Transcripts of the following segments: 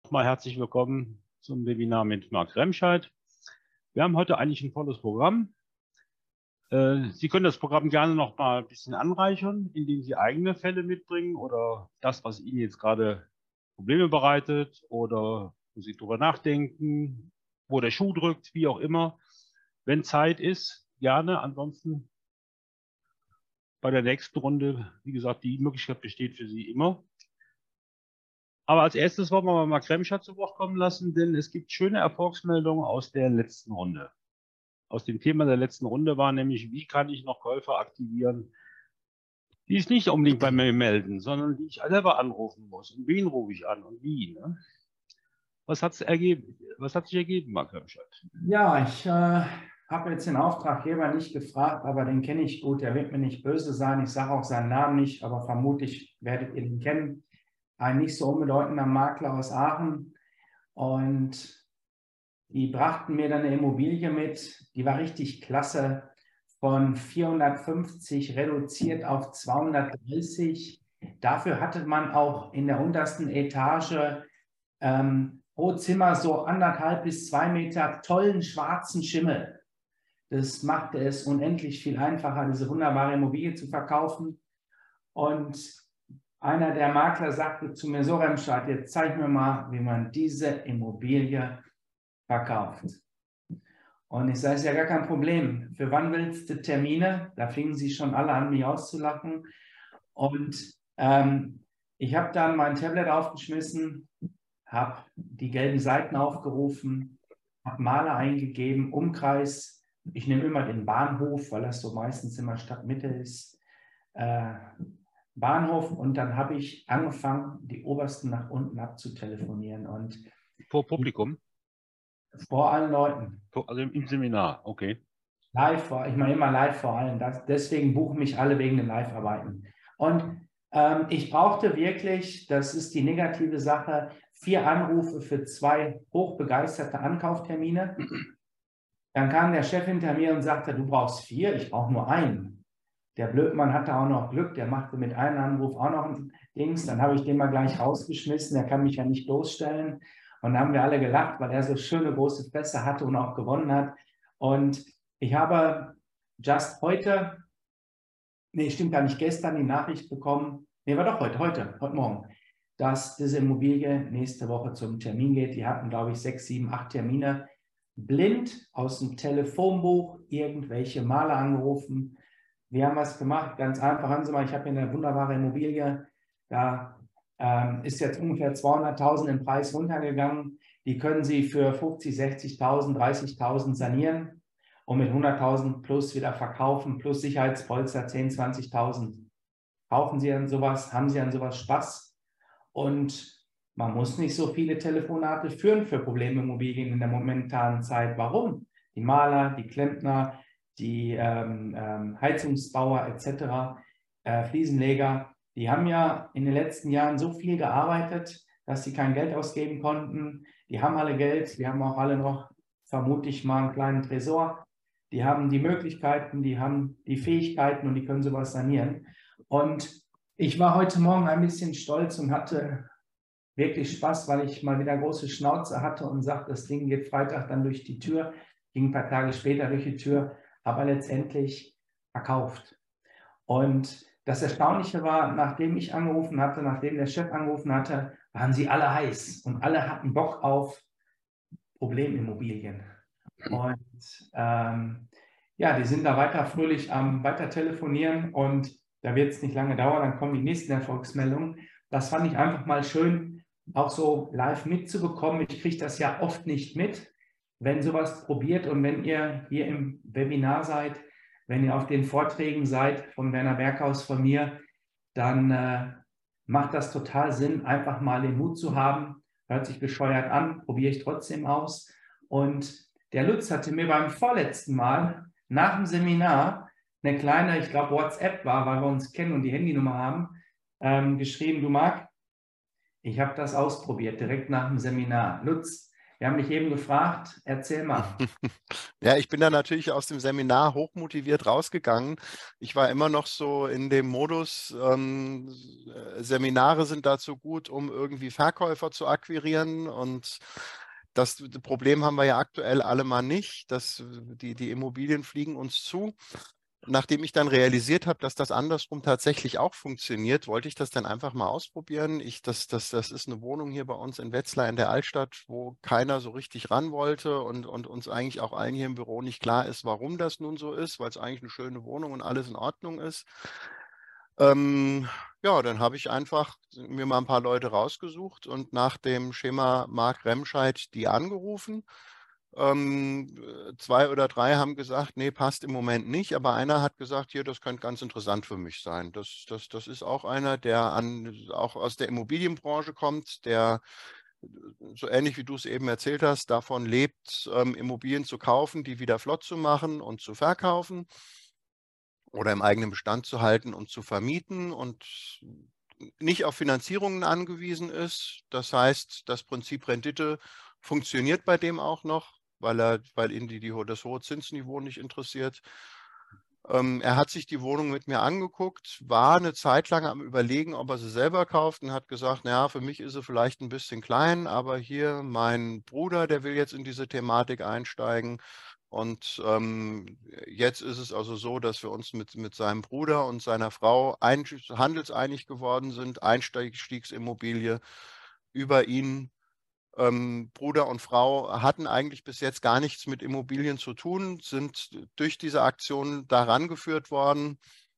Mal herzlich willkommen zum Webinar mit Marc Remscheid. Wir haben heute eigentlich ein tolles Programm. Sie können das Programm gerne noch mal ein bisschen anreichern, indem Sie eigene Fälle mitbringen oder das, was Ihnen jetzt gerade Probleme bereitet oder wo Sie drüber nachdenken, wo der Schuh drückt, wie auch immer. Wenn Zeit ist, gerne. Ansonsten bei der nächsten Runde, wie gesagt, die Möglichkeit besteht für Sie immer. Aber als erstes wollen wir mal Marc Remscheid zu Wort kommen lassen, denn es gibt schöne Erfolgsmeldungen aus der letzten Runde. Aus dem Thema der letzten Runde war nämlich, wie kann ich noch Käufer aktivieren, die es nicht unbedingt bei mir melden, sondern die ich selber anrufen muss. Und wen rufe ich an und wie? Ne? Was hat sich ergeben, Marc Remscheid? Ja, ich habe jetzt den Auftraggeber nicht gefragt, aber den kenne ich gut. Der wird mir nicht böse sein. Ich sage auch seinen Namen nicht, aber vermutlich werdet ihr den kennen. Ein nicht so unbedeutender Makler aus Aachen. Und die brachten mir dann eine Immobilie mit, die war richtig klasse, von 450 reduziert auf 230. Dafür hatte man auch in der untersten Etage pro Zimmer so 1,5 bis 2 Meter tollen schwarzen Schimmel. Das machte es unendlich viel einfacher, diese wunderbare Immobilie zu verkaufen. Und einer der Makler sagte zu mir: So, Remscheid, jetzt zeig mir mal, wie man diese Immobilie verkauft. Und ich sage, ist ja gar kein Problem. Für wann willst du Termine? Da fingen sie schon alle an, mich auszulachen. Und ich habe dann mein Tablet aufgeschmissen, habe die gelben Seiten aufgerufen, habe Maler eingegeben, Umkreis. Ich nehme immer den Bahnhof, weil das so meistens immer Stadtmitte ist. Bahnhof, und dann habe ich angefangen, die obersten nach unten abzutelefonieren. Und Vor Publikum? Vor allen Leuten. Also im Seminar, okay. Live, ich mache immer live vor allem. Deswegen buchen mich alle wegen den Live-Arbeiten. Und ich brauchte wirklich, das ist die negative Sache, 4 Anrufe für 2 hochbegeisterte Ankauftermine. Dann kam der Chef hinter mir und sagte: Du brauchst 4, ich brauche nur einen. Der Blödmann hatte auch noch Glück, der machte mit einem Anruf auch noch ein Dings. Dann habe ich den mal gleich rausgeschmissen, der kann mich ja nicht bloßstellen. Und dann haben wir alle gelacht, weil er so schöne große Fresse hatte und auch gewonnen hat. Und ich habe just heute, nee, stimmt gar nicht, gestern die Nachricht bekommen, nee, war doch heute Morgen, dass diese Immobilie nächste Woche zum Termin geht. Die hatten, glaube ich, 6, 7, 8 Termine. Blind aus dem Telefonbuch irgendwelche Maler angerufen. Wir haben was gemacht, ganz einfach. Hören Sie mal, ich habe hier eine wunderbare Immobilie. Da ist jetzt ungefähr 200.000 im Preis runtergegangen. Die können Sie für 50, 60.000, 30.000 sanieren und mit 100.000 plus wieder verkaufen, plus Sicherheitspolster 10.000, 20.000. Kaufen Sie an sowas, haben Sie an sowas Spaß? Und man muss nicht so viele Telefonate führen für Problemimmobilien in der momentanen Zeit. Warum? Die Maler, die Klempner, die Heizungsbauer etc., Fliesenleger, die haben ja in den letzten Jahren so viel gearbeitet, dass sie kein Geld ausgeben konnten. Die haben alle Geld, die haben auch alle noch, vermute ich mal, einen kleinen Tresor. Die haben die Möglichkeiten, die haben die Fähigkeiten und die können sowas sanieren. Und ich war heute Morgen ein bisschen stolz und hatte wirklich Spaß, weil ich mal wieder große Schnauze hatte und sagte, das Ding geht Freitag dann durch die Tür, ging ein paar Tage später durch die Tür, aber letztendlich verkauft. Und das Erstaunliche war, nachdem ich angerufen hatte, nachdem der Chef angerufen hatte, waren sie alle heiß und alle hatten Bock auf Problemimmobilien. Und ja, die sind da weiter fröhlich am weiter telefonieren und da wird es nicht lange dauern, dann kommen die nächsten Erfolgsmeldungen. Das fand ich einfach mal schön, auch so live mitzubekommen. Ich kriege das ja oft nicht mit, wenn sowas probiert, und wenn ihr hier im Webinar seid, wenn ihr auf den Vorträgen seid von Werner Berghaus, von mir, dann macht das total Sinn, einfach mal den Mut zu haben. Hört sich bescheuert an, probiere ich trotzdem aus. Und der Lutz hatte mir beim vorletzten Mal nach dem Seminar eine kleine, ich glaube WhatsApp war, weil wir uns kennen und die Handynummer haben, geschrieben: Du Marc, ich habe das ausprobiert, direkt nach dem Seminar. Lutz, Wir haben dich eben gefragt, erzähl mal. Ja, ich bin da natürlich aus dem Seminar hochmotiviert rausgegangen. Ich war immer noch so in dem Modus, Seminare sind dazu gut, um irgendwie Verkäufer zu akquirieren. Und das Problem haben wir ja aktuell alle mal nicht, dass die Immobilien fliegen uns zu. Nachdem ich dann realisiert habe, dass das andersrum tatsächlich auch funktioniert, wollte ich das dann einfach mal ausprobieren. Das ist eine Wohnung hier bei uns in Wetzlar in der Altstadt, wo keiner so richtig ran wollte und uns eigentlich auch allen hier im Büro nicht klar ist, warum das nun so ist, weil es eigentlich eine schöne Wohnung und alles in Ordnung ist. Ja, dann habe ich einfach mir mal ein paar Leute rausgesucht und nach dem Schema Mark Remscheid die angerufen. Zwei oder drei haben gesagt, nee, passt im Moment nicht, aber einer hat gesagt, hier, das könnte ganz interessant für mich sein. Das ist auch einer, der auch aus der Immobilienbranche kommt, der so ähnlich wie du es eben erzählt hast, davon lebt, Immobilien zu kaufen, die wieder flott zu machen und zu verkaufen oder im eigenen Bestand zu halten und zu vermieten und nicht auf Finanzierungen angewiesen ist. Das heißt, das Prinzip Rendite funktioniert bei dem auch noch, weil ihn das hohe Zinsniveau nicht interessiert. Er hat sich die Wohnung mit mir angeguckt, war eine Zeit lang am Überlegen, ob er sie selber kauft und hat gesagt, naja, für mich ist sie vielleicht ein bisschen klein, aber hier mein Bruder, der will jetzt in diese Thematik einsteigen. Und jetzt ist es also so, dass wir uns mit seinem Bruder und seiner Frau handelseinig geworden sind, Einstiegsimmobilie über ihn. Bruder und Frau hatten eigentlich bis jetzt gar nichts mit Immobilien zu tun, sind durch diese Aktion daran geführt worden.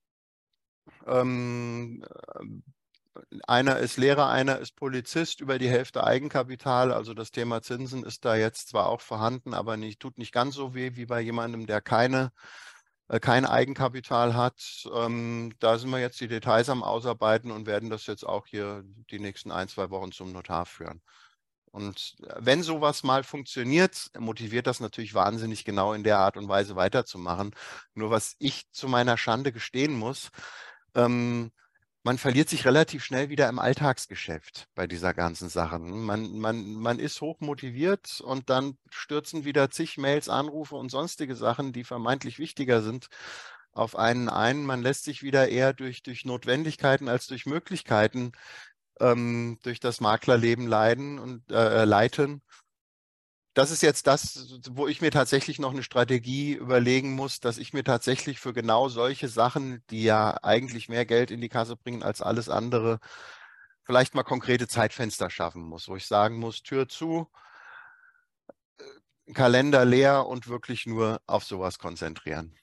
Ähm, Einer ist Lehrer, einer ist Polizist, über die Hälfte Eigenkapital. Also das Thema Zinsen ist da jetzt zwar auch vorhanden, aber tut nicht ganz so weh wie bei jemandem, der kein Eigenkapital hat. Da sind wir jetzt die Details am Ausarbeiten und werden das jetzt auch hier die nächsten 1, 2 Wochen zum Notar führen. Und wenn sowas mal funktioniert, motiviert das natürlich wahnsinnig genau in der Art und Weise weiterzumachen. Nur was ich zu meiner Schande gestehen muss, man verliert sich relativ schnell wieder im Alltagsgeschäft bei dieser ganzen Sache. Man ist hoch motiviert und dann stürzen wieder zig Mails, Anrufe und sonstige Sachen, die vermeintlich wichtiger sind, auf einen ein. Man lässt sich wieder eher durch Notwendigkeiten als durch Möglichkeiten durch das Maklerleben leiten. Das ist jetzt das, wo ich mir tatsächlich noch eine Strategie überlegen muss, dass ich mir tatsächlich für genau solche Sachen, die ja eigentlich mehr Geld in die Kasse bringen als alles andere, vielleicht mal konkrete Zeitfenster schaffen muss, wo ich sagen muss, Tür zu, Kalender leer und wirklich nur auf sowas konzentrieren.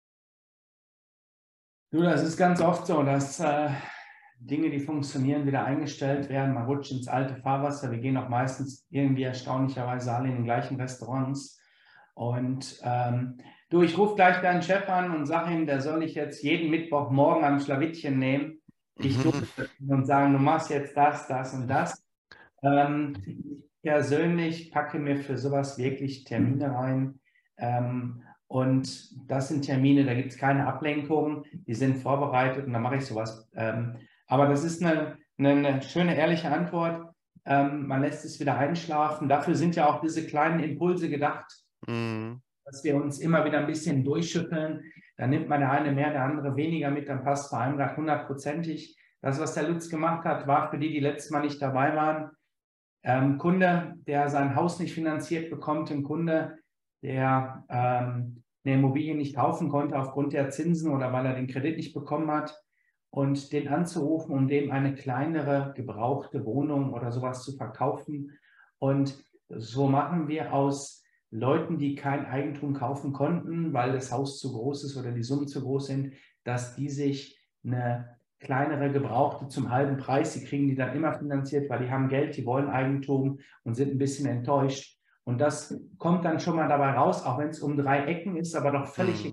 Du, das ist ganz oft so, dass Dinge, die funktionieren, wieder eingestellt werden. Man rutscht ins alte Fahrwasser. Wir gehen auch meistens irgendwie erstaunlicherweise alle in den gleichen Restaurants. Und du, ich rufe gleich deinen Chef an und sage ihm, der soll ich jetzt jeden Mittwochmorgen am Schlawittchen nehmen, dich durchsetzen und sagen, du machst jetzt das, das und das. Ich persönlich packe mir für sowas wirklich Termine rein. Und das sind Termine, da gibt es keine Ablenkung, die sind vorbereitet und dann mache ich sowas. Aber das ist eine schöne, ehrliche Antwort. Man lässt es wieder einschlafen. Dafür sind ja auch diese kleinen Impulse gedacht, dass wir uns immer wieder ein bisschen durchschütteln. Dann nimmt man der eine mehr, der andere weniger mit, dann passt bei einem gerade 100%ig. Das, was der Lutz gemacht hat, war für die, die letztes Mal nicht dabei waren, Kunde, der sein Haus nicht finanziert bekommt, ein Kunde, der eine Immobilie nicht kaufen konnte aufgrund der Zinsen oder weil er den Kredit nicht bekommen hat, und den anzurufen, um dem eine kleinere gebrauchte Wohnung oder sowas zu verkaufen. Und so machen wir aus Leuten, die kein Eigentum kaufen konnten, weil das Haus zu groß ist oder die Summen zu groß sind, dass die sich eine kleinere Gebrauchte zum halben Preis, die kriegen die dann immer finanziert, weil die haben Geld, die wollen Eigentum und sind ein bisschen enttäuscht. Und das kommt dann schon mal dabei raus, auch wenn es um 3 Ecken ist, aber doch völlig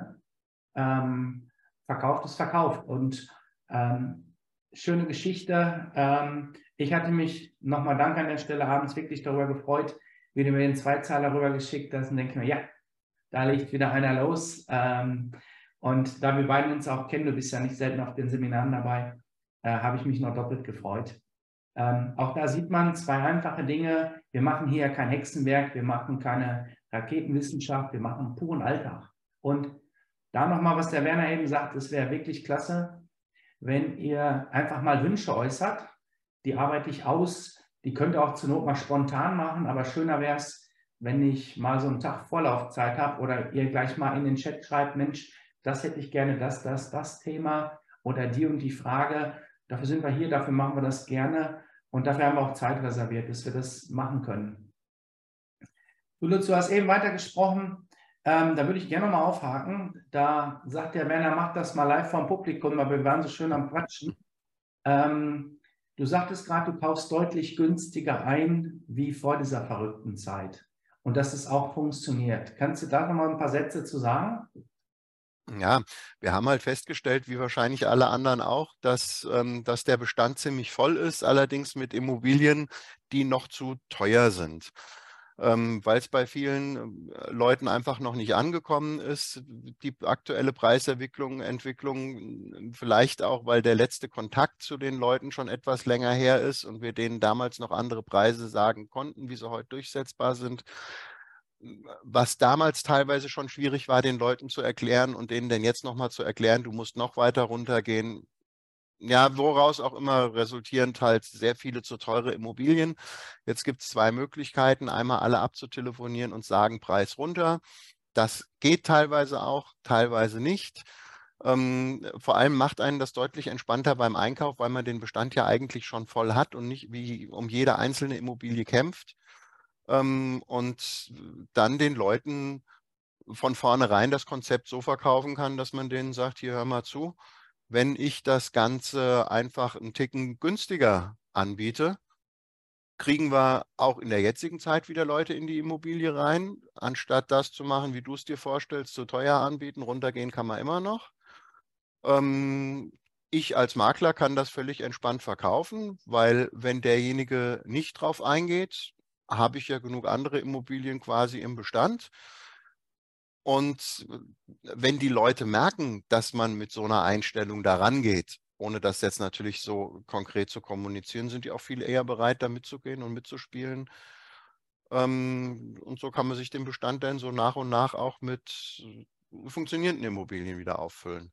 verkauft ist verkauft. Und schöne Geschichte. Ich hatte mich, nochmal Dank an der Stelle, abends wirklich darüber gefreut, wie du mir den Zweizeiler rübergeschickt hast und denke mir, ja, da legt wieder einer los. Und da wir beide uns auch kennen, du bist ja nicht selten auf den Seminaren dabei, habe ich mich noch doppelt gefreut. Auch da sieht man zwei einfache Dinge. Wir machen hier kein Hexenwerk, wir machen keine Raketenwissenschaft, wir machen puren Alltag. Und da nochmal, was der Werner eben sagt, es wäre wirklich klasse, wenn ihr einfach mal Wünsche äußert. Die arbeite ich aus, die könnt ihr auch zur Not mal spontan machen, aber schöner wäre es, wenn ich mal so einen Tag Vorlaufzeit habe oder ihr gleich mal in den Chat schreibt, Mensch, das hätte ich gerne, das Thema oder die und die Frage. Dafür sind wir hier, dafür machen wir das gerne und dafür haben wir auch Zeit reserviert, bis wir das machen können. Du, Lutz, du hast eben weitergesprochen, da würde ich gerne mal aufhaken. Da sagt der Werner, mach das mal live vom Publikum, aber wir waren so schön am Quatschen. Du sagtest gerade, du kaufst deutlich günstiger ein wie vor dieser verrückten Zeit und dass es auch funktioniert. Kannst du da noch mal ein paar Sätze zu sagen? Ja, wir haben halt festgestellt, wie wahrscheinlich alle anderen auch, dass der Bestand ziemlich voll ist, allerdings mit Immobilien, die noch zu teuer sind. Weil es bei vielen Leuten einfach noch nicht angekommen ist, die aktuelle Preisentwicklung, vielleicht auch, weil der letzte Kontakt zu den Leuten schon etwas länger her ist und wir denen damals noch andere Preise sagen konnten, wie sie heute durchsetzbar sind. Was damals teilweise schon schwierig war, den Leuten zu erklären und denen denn jetzt nochmal zu erklären, du musst noch weiter runtergehen. Ja, woraus auch immer resultierend halt sehr viele zu teure Immobilien. Jetzt gibt es zwei Möglichkeiten, einmal alle abzutelefonieren und sagen, Preis runter. Das geht teilweise auch, teilweise nicht. Vor allem macht einen das deutlich entspannter beim Einkauf, weil man den Bestand ja eigentlich schon voll hat und nicht wie um jede einzelne Immobilie kämpft. Und dann den Leuten von vornherein das Konzept so verkaufen kann, dass man denen sagt, hier hör mal zu, wenn ich das Ganze einfach einen Ticken günstiger anbiete, kriegen wir auch in der jetzigen Zeit wieder Leute in die Immobilie rein, anstatt das zu machen, wie du es dir vorstellst, zu teuer anbieten, runtergehen kann man immer noch. Ich als Makler kann das völlig entspannt verkaufen, weil wenn derjenige nicht drauf eingeht, habe ich ja genug andere Immobilien quasi im Bestand. Und wenn die Leute merken, dass man mit so einer Einstellung daran geht, ohne das jetzt natürlich so konkret zu kommunizieren, sind die auch viel eher bereit, da mitzugehen und mitzuspielen. Und so kann man sich den Bestand dann so nach und nach auch mit funktionierenden Immobilien wieder auffüllen.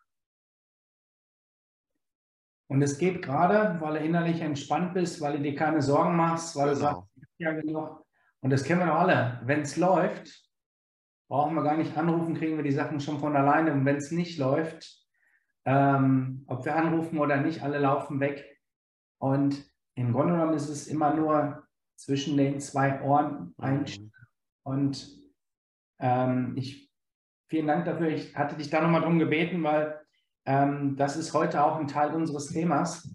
Und es geht gerade, weil du innerlich entspannt bist, weil du dir keine Sorgen machst, weil du sagst, ja genug. Und das kennen wir doch alle. Wenn es läuft, brauchen wir gar nicht anrufen, kriegen wir die Sachen schon von alleine. Und wenn es nicht läuft, ob wir anrufen oder nicht, alle laufen weg. Und im Grunde genommen ist es immer nur zwischen den zwei Ohren einstellen. Und vielen Dank dafür. Ich hatte dich da nochmal drum gebeten, weil das ist heute auch ein Teil unseres Themas.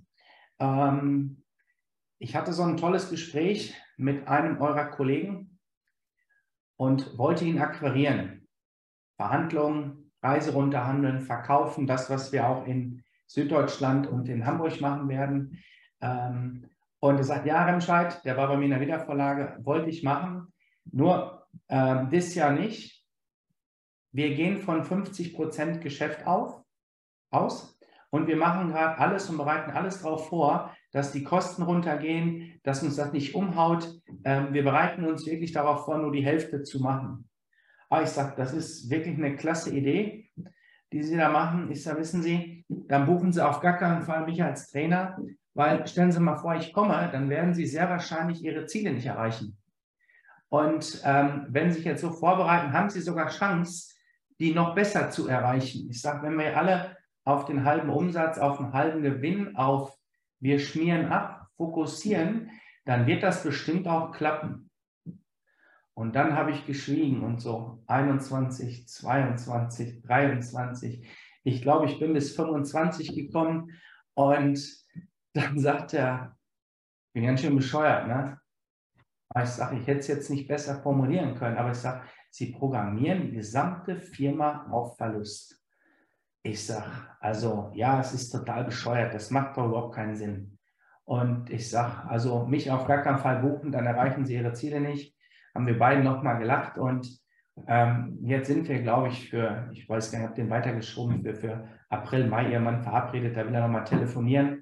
Ich hatte so ein tolles Gespräch mit einem eurer Kollegen und wollte ihn akquirieren. Verhandlungen, Preise runterhandeln, verkaufen, das, was wir auch in Süddeutschland und in Hamburg machen werden. Und er sagt, ja, Remscheid, der war bei mir in der Wiedervorlage, wollte ich machen, nur dieses Jahr nicht. Wir gehen von 50% Geschäft aus und wir machen gerade alles und bereiten alles darauf vor, dass die Kosten runtergehen, dass uns das nicht umhaut. Wir bereiten uns wirklich darauf vor, nur die Hälfte zu machen. Aber ich sage, das ist wirklich eine klasse Idee, die Sie da machen. Ich sage, wissen Sie, dann buchen Sie auf gar keinen Fall mich als Trainer, weil stellen Sie mal vor, ich komme, dann werden Sie sehr wahrscheinlich Ihre Ziele nicht erreichen. Und wenn Sie sich jetzt so vorbereiten, haben Sie sogar Chance, die noch besser zu erreichen. Ich sage, wenn wir alle auf den halben Umsatz, auf den halben Gewinn, auf wir schmieren ab, fokussieren, dann wird das bestimmt auch klappen. Und dann habe ich geschwiegen und so 21, 22, 23. Ich glaube, ich bin bis 25 gekommen und dann sagt er, ich bin ganz schön bescheuert, ne? Aber ich sage, ich hätte es jetzt nicht besser formulieren können, aber ich sage, Sie programmieren die gesamte Firma auf Verlust. Ich sage, also ja, es ist total bescheuert, das macht doch überhaupt keinen Sinn. Und ich sage, also mich auf gar keinen Fall buchen, dann erreichen Sie Ihre Ziele nicht. Haben wir beide nochmal gelacht und jetzt sind wir, glaube ich, ich weiß gar nicht, ich habe den weitergeschoben, für April, Mai irgendwann verabredet, da will er nochmal telefonieren.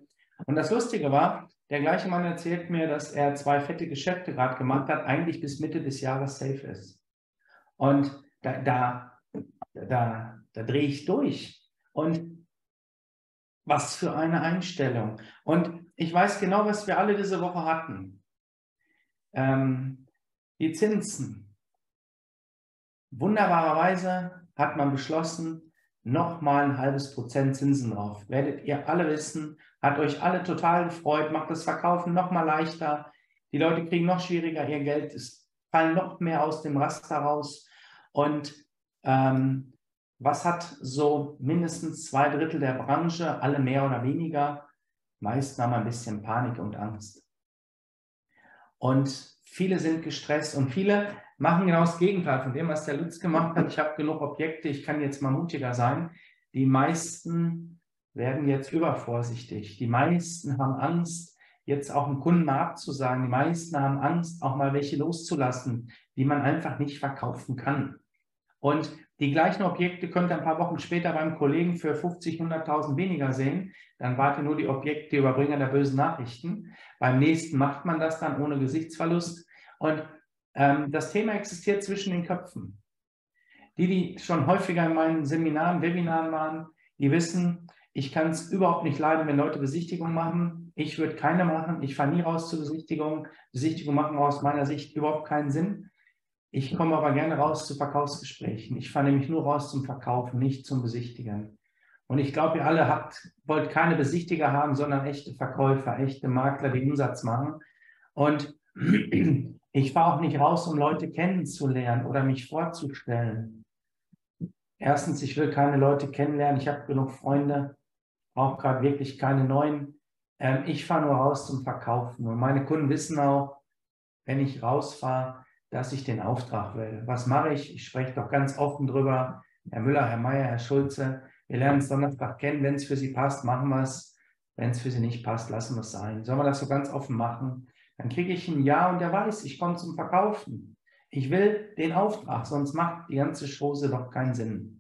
Und das Lustige war, der gleiche Mann erzählt mir, dass er 2 fette Geschäfte gerade gemacht hat, eigentlich bis Mitte des Jahres safe ist. Und da drehe ich durch. Und was für eine Einstellung. Und ich weiß genau, was wir alle diese Woche hatten. Die Zinsen. Wunderbarerweise hat man beschlossen, nochmal ein halbes Prozent Zinsen drauf. Werdet ihr alle wissen, hat euch alle total gefreut, macht das Verkaufen nochmal leichter. Die Leute kriegen noch schwieriger ihr Geld, es fallen noch mehr aus dem Raster raus. Und was hat so mindestens 2/3 der Branche, alle mehr oder weniger? Meisten haben ein bisschen Panik und Angst. Und viele sind gestresst und viele machen genau das Gegenteil von dem, was der Lutz gemacht hat. Ich habe genug Objekte, ich kann jetzt mal mutiger sein. Die meisten werden jetzt übervorsichtig. Die meisten haben Angst, jetzt auch einen Kunden mal abzusagen. Die meisten haben Angst, auch mal welche loszulassen, die man einfach nicht verkaufen kann. Und die gleichen Objekte könnt ihr ein paar Wochen später beim Kollegen für 50.000, 100.000 weniger sehen. Dann wart ihr nur die Objekte Überbringer der bösen Nachrichten. Beim nächsten macht man das dann ohne Gesichtsverlust. Und das Thema existiert zwischen den Köpfen. Die schon häufiger in meinen Seminaren, Webinaren waren, die wissen, ich kann es überhaupt nicht leiden, wenn Leute Besichtigungen machen. Ich würde keine machen. Ich fahre nie raus zur Besichtigung. Besichtigungen machen aus meiner Sicht überhaupt keinen Sinn. Ich komme aber gerne raus zu Verkaufsgesprächen. Ich fahre nämlich nur raus zum Verkaufen, nicht zum Besichtigen. Und ich glaube, ihr alle wollt keine Besichtiger haben, sondern echte Verkäufer, echte Makler, die Umsatz machen. Und ich fahre auch nicht raus, um Leute kennenzulernen oder mich vorzustellen. Erstens, ich will keine Leute kennenlernen. Ich habe genug Freunde, auch gerade wirklich keine neuen. Ich fahre nur raus zum Verkaufen. Und meine Kunden wissen auch, wenn ich rausfahre, dass ich den Auftrag will. Was mache ich? Ich spreche doch ganz offen drüber. Herr Müller, Herr Meier, Herr Schulze, wir lernen uns Donnerstag kennen. Wenn es für Sie passt, machen wir es. Wenn es für Sie nicht passt, lassen wir es sein. Sollen wir das so ganz offen machen? Dann kriege ich ein Ja und der weiß, ich komme zum Verkaufen. Ich will den Auftrag, sonst macht die ganze Chose doch keinen Sinn.